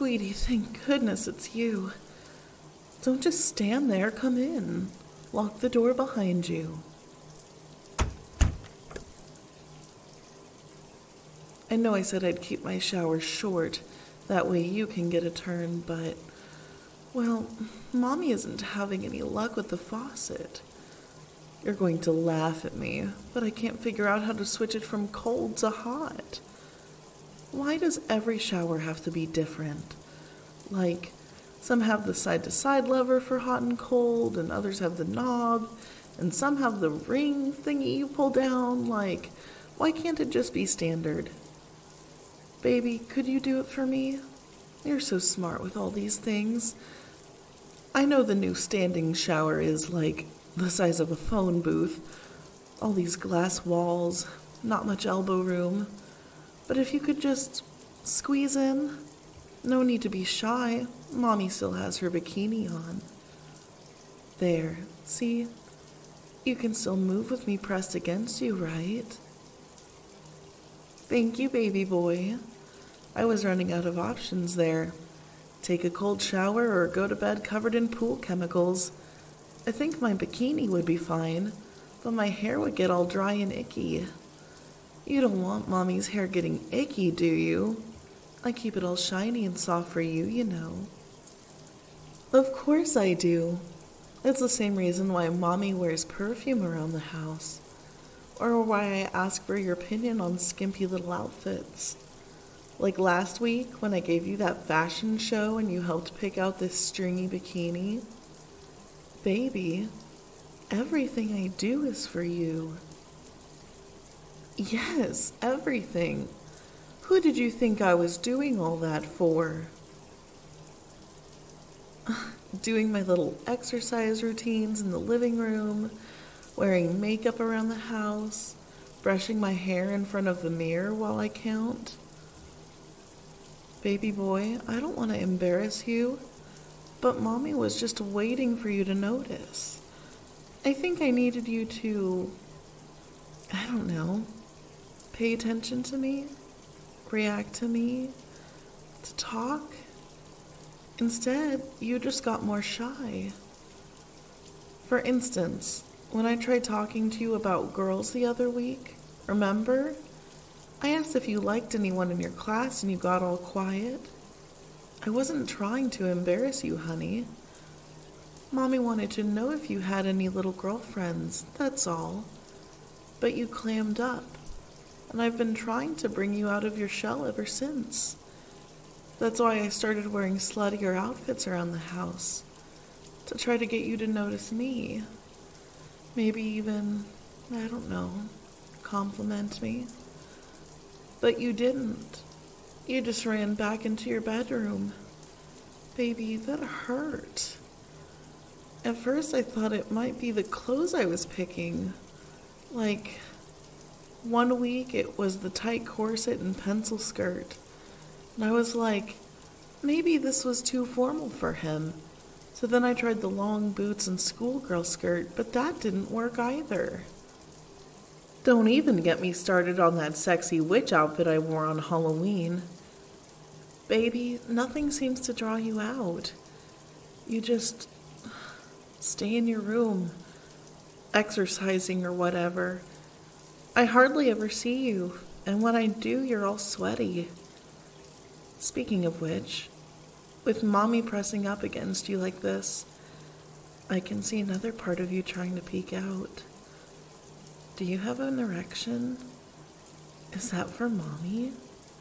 Sweetie, thank goodness it's you. Don't just stand there, come in. Lock the door behind you. I know I said I'd keep my showers short, that way you can get a turn, but, well, Mommy isn't having any luck with the faucet. You're going to laugh at me, but I can't figure out how to switch it from cold to hot. Why does every shower have to be different? Like, some have the side-to-side lever for hot and cold, and others have the knob, and some have the ring thingy you pull down. Like, why can't it just be standard? Baby, could you do it for me? You're so smart with all these things. I know the new standing shower is like the size of a phone booth. All these glass walls, not much elbow room. But if you could just squeeze in, no need to be shy. Mommy still has her bikini on. There, see? You can still move with me pressed against you, right? Thank you, baby boy. I was running out of options there. Take a cold shower or go to bed covered in pool chemicals. I think my bikini would be fine, but my hair would get all dry and icky. You don't want Mommy's hair getting icky, do you? I keep it all shiny and soft for you, you know. Of course I do. It's the same reason why Mommy wears perfume around the house. Or why I ask for your opinion on skimpy little outfits. Like last week when I gave you that fashion show and you helped pick out this stringy bikini. Baby, everything I do is for you. Yes, everything. Who did you think I was doing all that for? Doing my little exercise routines in the living room, wearing makeup around the house, brushing my hair in front of the mirror while I count. Baby boy, I don't want to embarrass you, but Mommy was just waiting for you to notice. I think I needed you to, I don't know, pay attention to me, react to me, to talk. Instead, you just got more shy. For instance, when I tried talking to you about girls the other week, remember? I asked if you liked anyone in your class and you got all quiet. I wasn't trying to embarrass you, honey. Mommy wanted to know if you had any little girlfriends, that's all. But you clammed up, and I've been trying to bring you out of your shell ever since. That's why I started wearing sluttier outfits around the house, to try to get you to notice me. Maybe even, I don't know, compliment me. But you didn't. You just ran back into your bedroom. Baby, that hurt. At first I thought it might be the clothes I was picking. Like, one week it was the tight corset and pencil skirt. And I was like, maybe this was too formal for him. So then I tried the long boots and schoolgirl skirt, but that didn't work either. Don't even get me started on that sexy witch outfit I wore on Halloween. Baby, nothing seems to draw you out. You just stay in your room, exercising or whatever. I hardly ever see you, and when I do, you're all sweaty. Speaking of which, with Mommy pressing up against you like this, I can see another part of you trying to peek out. Do you have an erection? Is that for Mommy?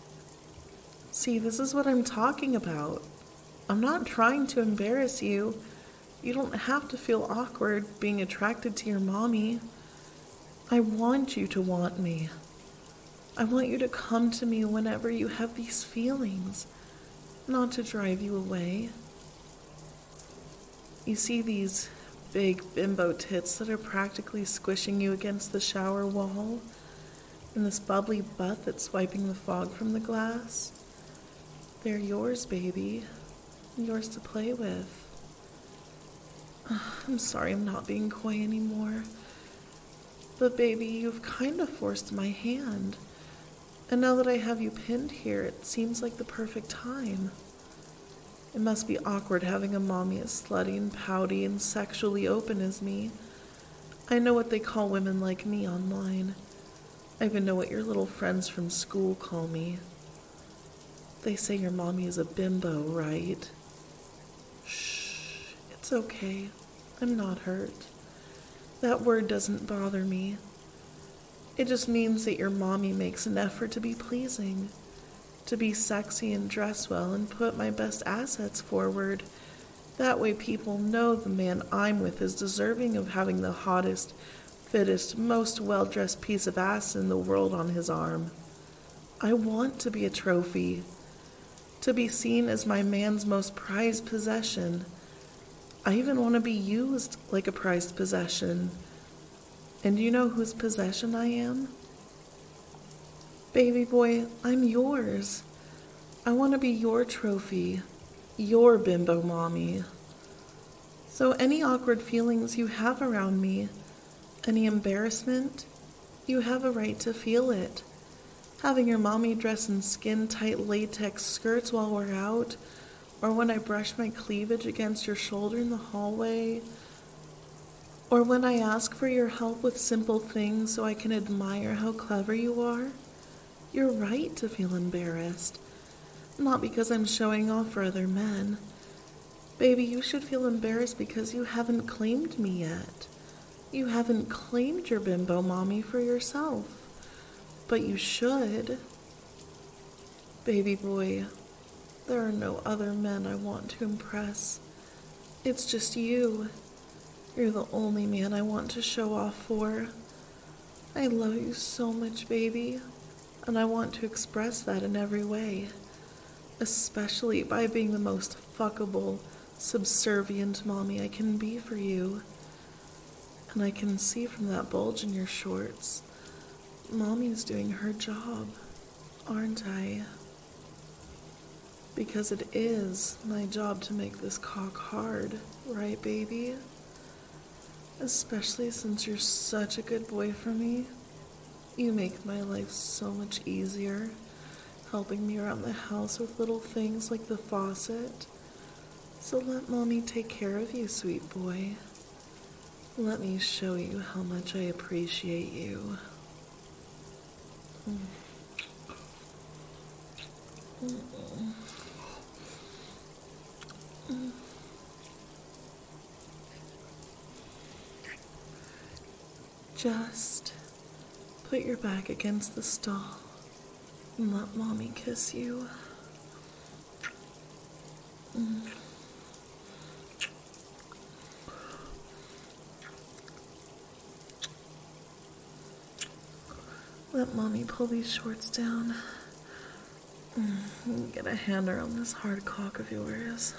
See, this is what I'm talking about. I'm not trying to embarrass you. You don't have to feel awkward being attracted to your Mommy. I want you to want me. I want you to come to me whenever you have these feelings, not to drive you away. You see these big bimbo tits that are practically squishing you against the shower wall, and this bubbly butt that's wiping the fog from the glass? They're yours, baby. Yours to play with. I'm sorry I'm not being coy anymore. But baby, you've kind of forced my hand. And now that I have you pinned here, it seems like the perfect time. It must be awkward having a mommy as slutty and pouty and sexually open as me. I know what they call women like me online. I even know what your little friends from school call me. They say your mommy is a bimbo, right? Shh, it's okay. I'm not hurt. That word doesn't bother me. It just means that your mommy makes an effort to be pleasing, to be sexy and dress well and put my best assets forward. That way people know the man I'm with is deserving of having the hottest, fittest, most well-dressed piece of ass in the world on his arm. I want to be a trophy, to be seen as my man's most prized possession. I even want to be used like a prized possession. And do you know whose possession I am? Baby boy, I'm yours. I want to be your trophy, your bimbo mommy. So any awkward feelings you have around me, any embarrassment, you have a right to feel it. Having your mommy dress in skin-tight latex skirts while we're out, or when I brush my cleavage against your shoulder in the hallway, or when I ask for your help with simple things so I can admire how clever you are, you're right to feel embarrassed. Not because I'm showing off for other men. Baby, you should feel embarrassed because you haven't claimed me yet. You haven't claimed your bimbo mommy for yourself. But you should. Baby boy, there are no other men I want to impress. It's just you. You're the only man I want to show off for. I love you so much, baby, and I want to express that in every way, especially by being the most fuckable, subservient mommy I can be for you. And I can see from that bulge in your shorts, mommy's doing her job, aren't I? Because it is my job to make this cock hard, right, baby? Especially since you're such a good boy for me. You make my life so much easier, helping me around the house with little things like the faucet. So let mommy take care of you, sweet boy. Let me show you how much I appreciate you. Just put your back against the stall and let mommy kiss you. Let mommy pull these shorts down. Get a hand around this hard cock of yours.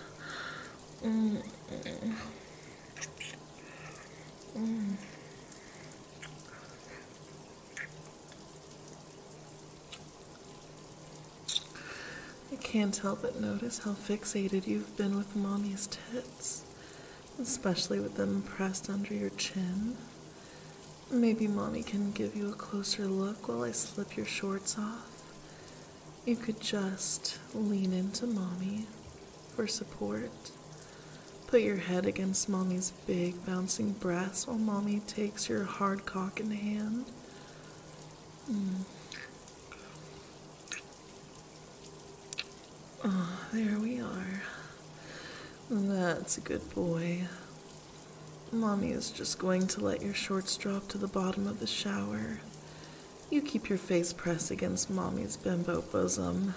I can't help but notice how fixated you've been with mommy's tits, especially with them pressed under your chin. Maybe mommy can give you a closer look while I slip your shorts off. You could just lean into mommy for support. Put your head against mommy's big bouncing breasts while mommy takes your hard cock in hand. Oh, there we are. That's a good boy. Mommy is just going to let your shorts drop to the bottom of the shower. You keep your face pressed against mommy's bimbo bosom.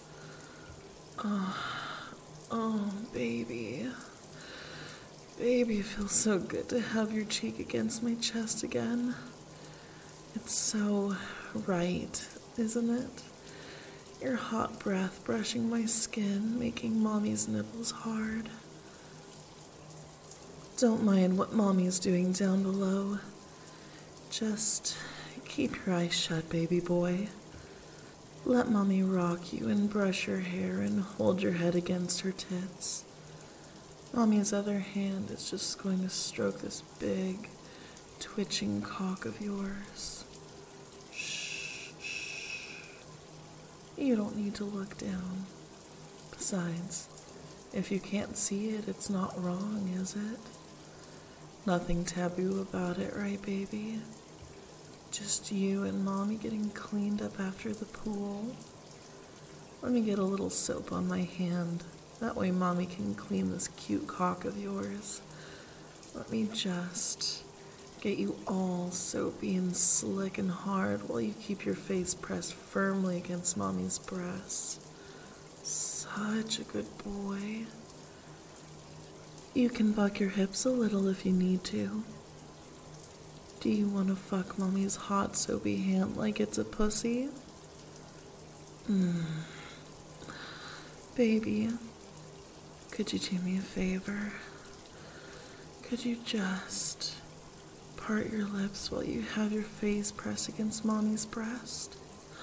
Oh, baby. Baby, it feels so good to have your cheek against my chest again. It's so right, isn't it? Your hot breath brushing my skin, making mommy's nipples hard. Don't mind what mommy's doing down below. Just keep your eyes shut, baby boy. Let mommy rock you and brush your hair and hold your head against her tits. Mommy's other hand is just going to stroke this big, twitching cock of yours. Shh, shh. You don't need to look down. Besides, If you can't see it, it's not wrong, is it? Nothing taboo about it, right, baby? Just you and Mommy getting cleaned up after the pool. Let me get a little soap on my hand. That way Mommy can clean this cute cock of yours. Let me just get you all soapy and slick and hard while you keep your face pressed firmly against Mommy's breast. Such a good boy. You can buck your hips a little if you need to. Do you want to fuck Mommy's hot soapy hand like it's a pussy? Baby, could you do me a favor? Could you just part your lips while you have your face pressed against Mommy's breast?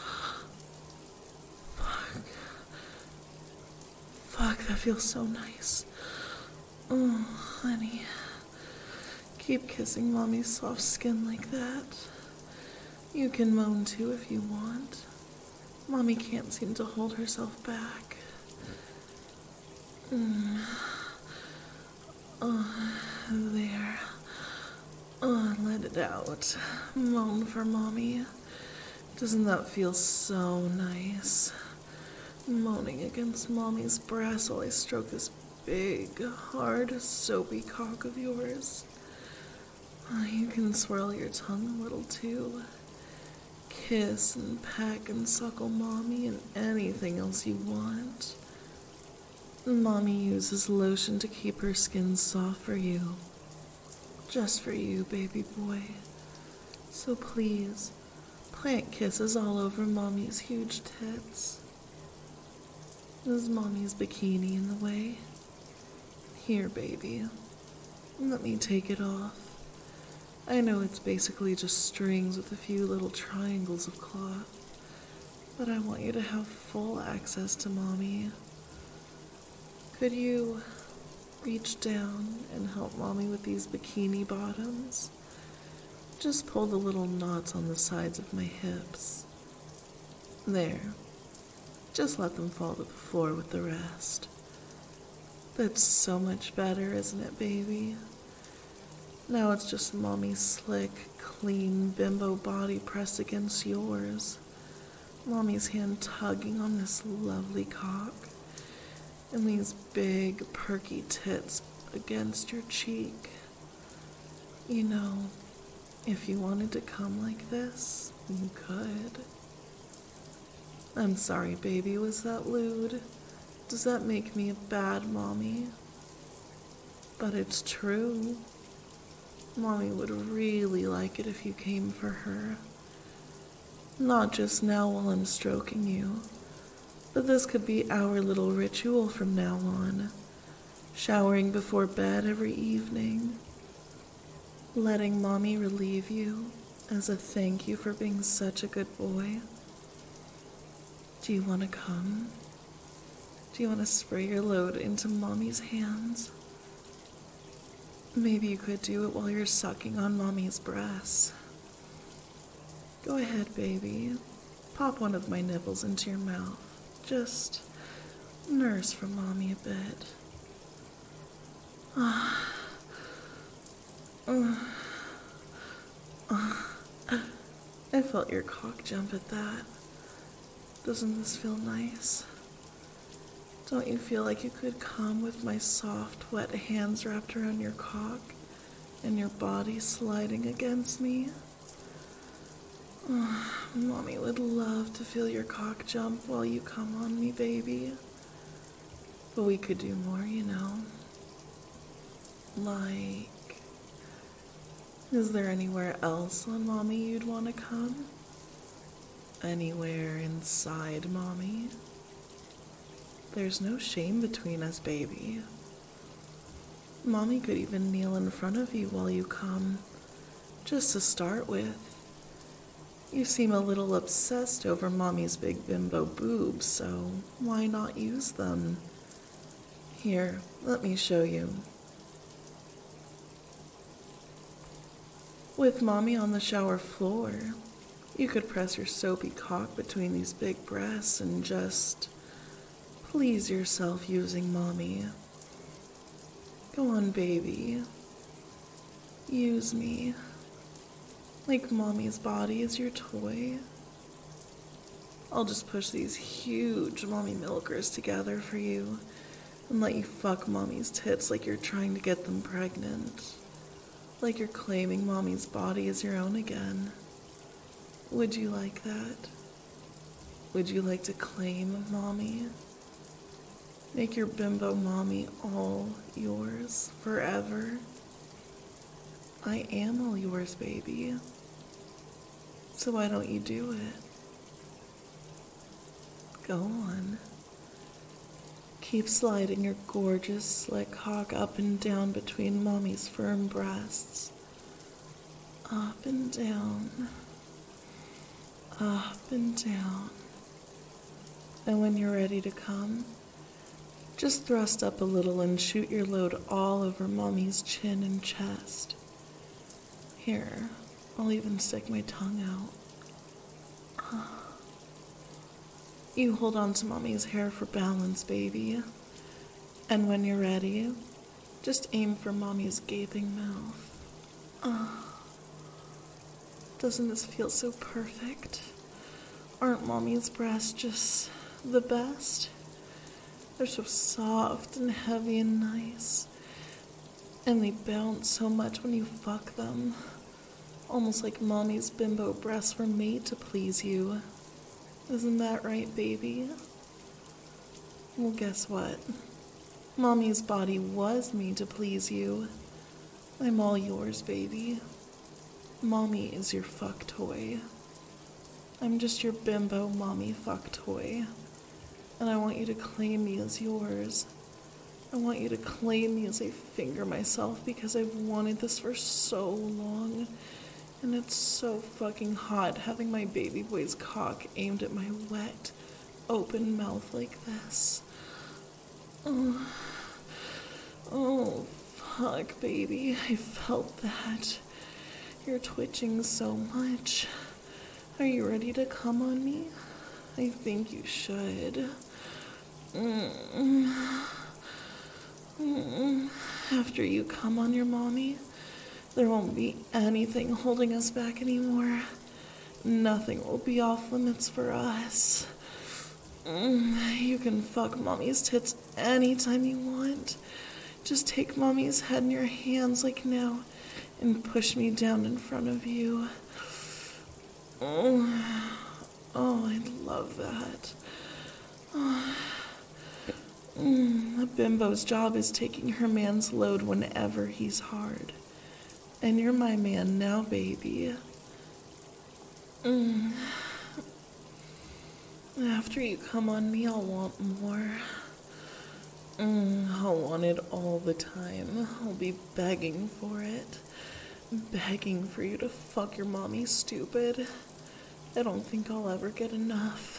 Fuck, that feels so nice. Oh, honey. Keep kissing Mommy's soft skin like that. You can moan too if you want. Mommy can't seem to hold herself back. Oh, there. Oh, let it out. Moan for Mommy. Doesn't that feel so nice? Moaning against Mommy's breast while I stroke this big, hard, soapy cock of yours. You can swirl your tongue a little too. Kiss and peck and suckle Mommy and anything else you want. Mommy uses lotion to keep her skin soft for you. Just for you, baby boy. So please, plant kisses all over Mommy's huge tits. Is Mommy's bikini in the way? Here, baby. Let me take it off. I know it's basically just strings with a few little triangles of cloth, but I want you to have full access to Mommy. Could you reach down and help Mommy with these bikini bottoms? Just pull the little knots on the sides of my hips. There. Just let them fall to the floor with the rest. That's so much better, isn't it, baby? Now it's just Mommy's slick, clean, bimbo body pressed against yours. Mommy's hand tugging on this lovely cock. And these big, perky tits against your cheek. You know, if you wanted to come like this, you could. I'm sorry, baby, was that lewd? Does that make me a bad mommy? But it's true. Mommy would really like it if you came for her. Not just now while I'm stroking you, but this could be our little ritual from now on. Showering before bed every evening. Letting Mommy relieve you as a thank you for being such a good boy. Do you want to come? Do you want to spray your load into Mommy's hands? Maybe you could do it while you're sucking on Mommy's breasts. Go ahead, baby. Pop one of my nipples into your mouth. Just nurse for Mommy a bit. I felt your cock jump at that. Doesn't this feel nice? Don't you feel like you could come with my soft, wet hands wrapped around your cock and your body sliding against me? Mommy would love to feel your cock jump while you come on me, baby. But we could do more, you know. Like, is there anywhere else on Mommy you'd want to come? Anywhere inside Mommy? There's no shame between us, baby. Mommy could even kneel in front of you while you come, just to start with. You seem a little obsessed over Mommy's big bimbo boobs, so why not use them? Here, let me show you. With Mommy on the shower floor, you could press your soapy cock between these big breasts and just please yourself using Mommy Go on, baby. Use me. Like mommy's body is your toy. I'll just push these huge mommy milkers together for you and let you fuck mommy's tits like you're trying to get them pregnant. Like you're claiming mommy's body as your own again. Would you like that? Would you like to claim mommy? Make your bimbo mommy all yours forever? I am all yours, baby. So why don't you do it? Go on. Keep sliding your gorgeous, slick cock up and down between mommy's firm breasts. Up and down. Up and down. And when you're ready to come, just thrust up a little and shoot your load all over mommy's chin and chest. Here, I'll even stick my tongue out. You hold on to mommy's hair for balance, baby. And when you're ready, just aim for mommy's gaping mouth. Doesn't this feel so perfect? Aren't mommy's breasts just the best? They're so soft and heavy and nice. And they bounce so much when you fuck them. Almost like mommy's bimbo breasts were made to please you. Isn't that right, baby? Well, guess what? Mommy's body was made to please you. I'm all yours, baby. Mommy is your fuck toy. I'm just your bimbo mommy fuck toy. And I want you to claim me as yours. I want you to claim me as I finger myself because I've wanted this for so long. And it's so fucking hot having my baby boy's cock aimed at my wet, open mouth like this. Oh, fuck, baby. I felt that. You're twitching so much. Are you ready to come on me? I think you should. After you come on your mommy, there won't be anything holding us back anymore. Nothing will be off limits for us. You can fuck mommy's tits anytime you want. Just take mommy's head in your hands like now and push me down in front of you. Oh, I love that. A bimbo's job is taking her man's load whenever he's hard. And you're my man now, baby. After you come on me, I'll want more. I'll want it all the time. I'll be begging for it. Begging for you to fuck your mommy, stupid. I don't think I'll ever get enough.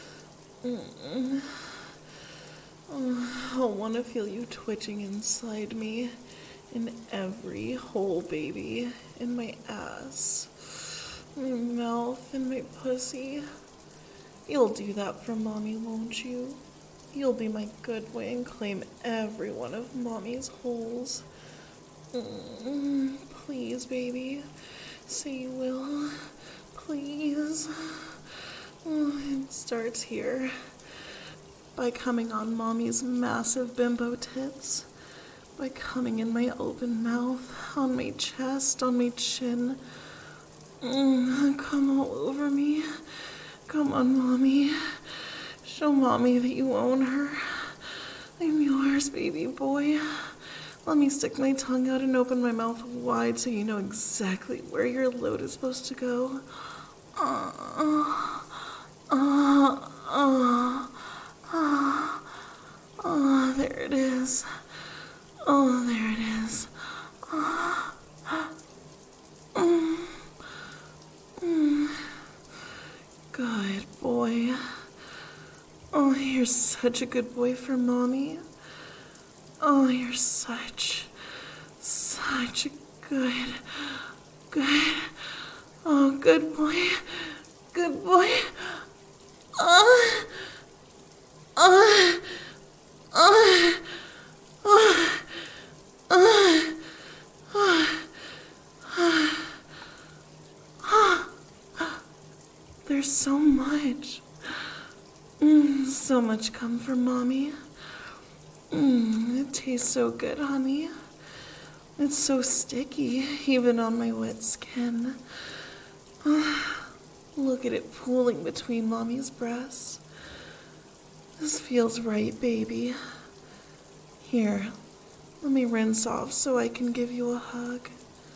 I'll want to feel you twitching inside me. In every hole, baby. In my ass. My mouth and my pussy. You'll do that for mommy, won't you? You'll be my good boy and claim every one of mommy's holes. Please, baby. Say you will. Please. It starts here. By coming on mommy's massive bimbo tits. By coming in my open mouth, on my chest, on my chin. Come all over me. Come on, mommy. Show mommy that you own her. I'm yours, baby boy. Let me stick my tongue out and open my mouth wide so you know exactly where your load is supposed to go. There it is. Oh, there it is. Good boy. Oh, you're such a good boy for mommy. Oh, you're such a good, oh, good boy. Good boy. there's so much. So much come from Mommy. It tastes so good, honey. It's so sticky, even on my wet skin. Look at it pooling between Mommy's breasts. This feels right, baby. Here, let me rinse off so I can give you a hug.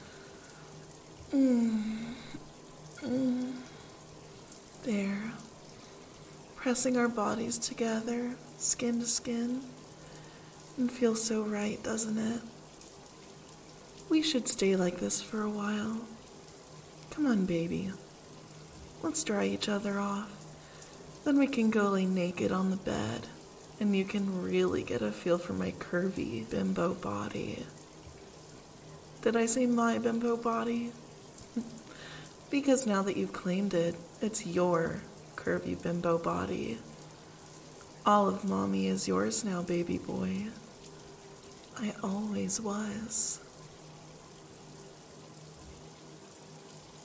There. Pressing our bodies together, skin to skin. It feels so right, doesn't it? We should stay like this for a while. Come on, baby. Let's dry each other off. Then we can go lay naked on the bed, and you can really get a feel for my curvy bimbo body. Did I say my bimbo body? Because now that you've claimed it, it's your curvy bimbo body. All of Mommy is yours now, baby boy. I always was.